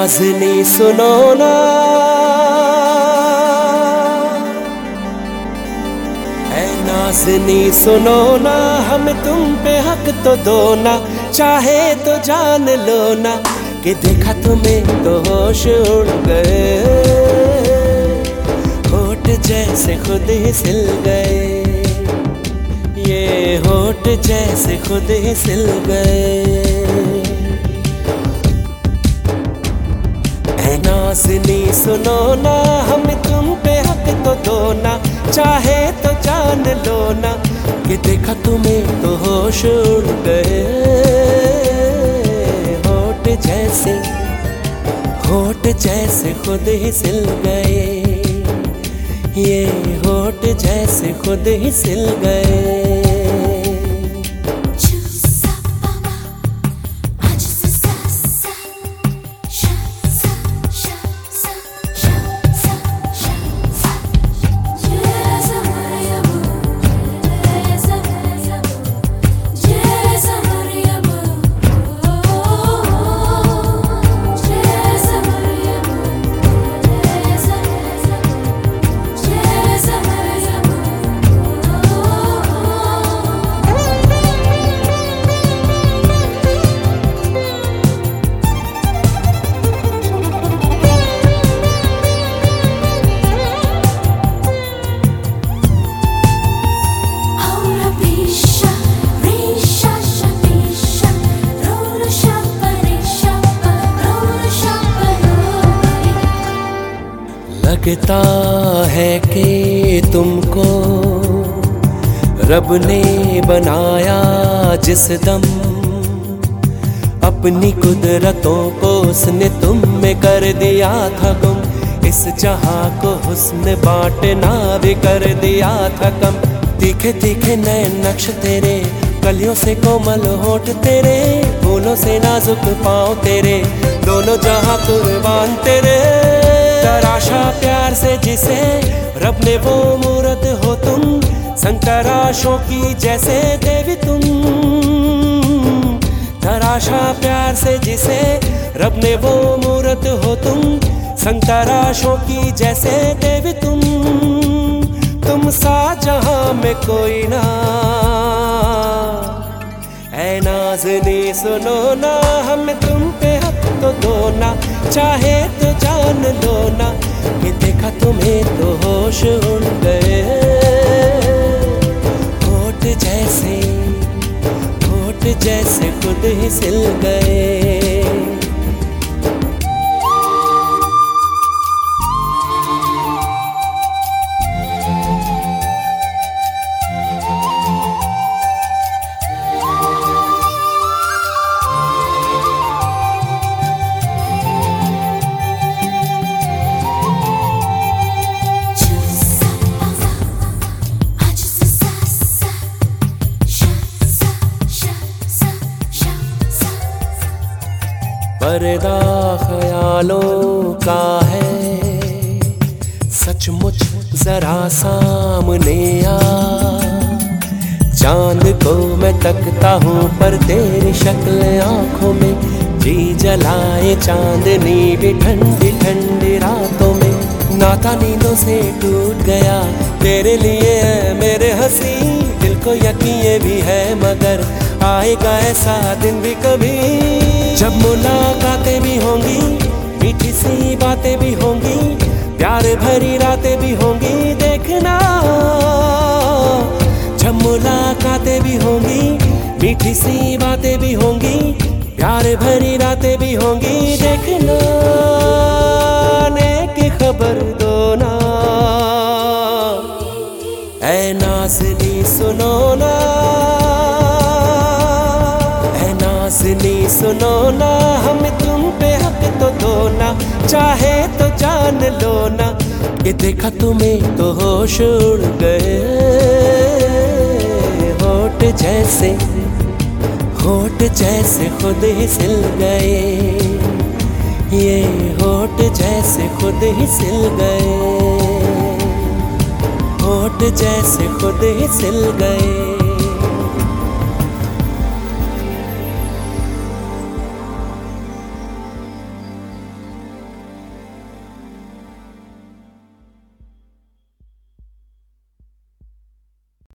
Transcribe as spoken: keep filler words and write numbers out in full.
नाज़नी सुनो ना, ऐ नाज़नी सुनो ना, हम तुम पे हक तो दो ना, चाहे तो जान लो ना कि देखा तुम्हें तो होश उड़ गए, होठ जैसे खुद ही सिल गए, ये होठ जैसे खुद ही सिल गए। ऐ नाज़नी सुनो ना, हम तुम पे हक तो दो ना, चाहे तो जान लो ना कि देखा तुम्हें तो होश उड़ गए, होठ जैसे होठ जैसे खुद ही सिल गए, ये होठ जैसे खुद ही सिल गए। लगता है कि तुमको रब ने बनाया जिस दम, अपनी कुदरतों को उसने तुम में कर दिया था गुम, इस जहां को हुस्न बांटना भी कर दिया था कम। तीखे तीखे नए नक्श तेरे, कलियों से कोमल होठ तेरे, फूलों से नाजुक पाँव तेरे, दोनों जहां कुर्बान तेरे। तराशा प्यार से जिसे रब ने वो मूरत हो तुम, संग तराशों की जैसे देवी तुम। तराशा प्यार से जिसे रब ने वो मूरत हो तुम, संग तराशों की जैसे देवी तुम। तुम सा जहां में कोई ना, ऐ नाज़नी सुनो ना, हम तुम पे हक तो दो ना, चाहे तो जान लो ना कि देखा तुम्हें तो होश उड़ गए, होठ जैसे होठ जैसे खुद ही सिल गए। पर्दा ख्यालों का है सचमुच जरा सामने आ, चांद को मैं तकता हूँ पर तेरी शक्ल आंखों में, जी जलाए चांदनी भी ठंडी ठंडी रातों में। नाता नींदों से टूट गया तेरे लिए मेरे हंसी, दिल को यकीन भी है मगर आएगा ऐसा दिन भी कभी, जब मुलाकातें भी होंगी, मीठी सी बातें भी होंगी, प्यार भरी रातें भी होंगी। देखना जब मुलाकातें भी होंगी, मीठी सी बातें भी होंगी, प्यार भरी रातें भी होंगी। देखना आने की खबर दो ना, ऐ नाज़नी सुनो ना, नाज़नी सुनो ना, हम तुम पे हक तो दो ना, चाहे तो जान लो ना कि देखा तुम्हें तो होश उड़ गए, होठ जैसे होठ जैसे खुद ही सिल गए, ये होठ जैसे खुद ही सिल गए, होठ जैसे खुद ही सिल गए।